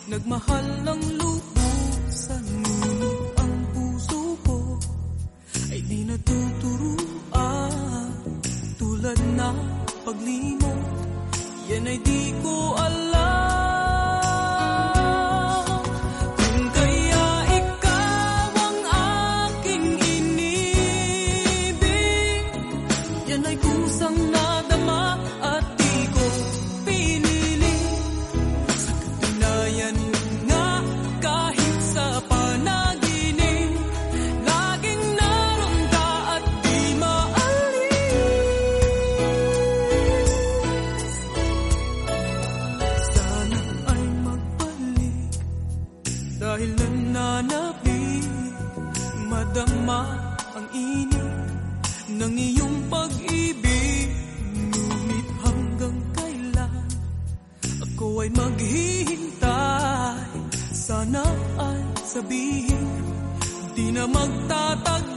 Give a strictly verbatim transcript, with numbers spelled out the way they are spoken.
Nagmahal ng lubusan, ngunit ang puso ko ay di natuturuan. Tulad na paglimot, yan ay di ko alam. Kung kaya ikaw ang aking inibig, yan ay kusang nadama at di ko pinili. Sa katunayan nga, kahit sa panaginip, laging naroon ka at di maalis. Sana ay magbalik, dahil nananabik, madama ang init ng iyong pag-ibig. Ngunit hanggang kailan ako ay maghihintay? Sana ay sabihin, di na magtatagal.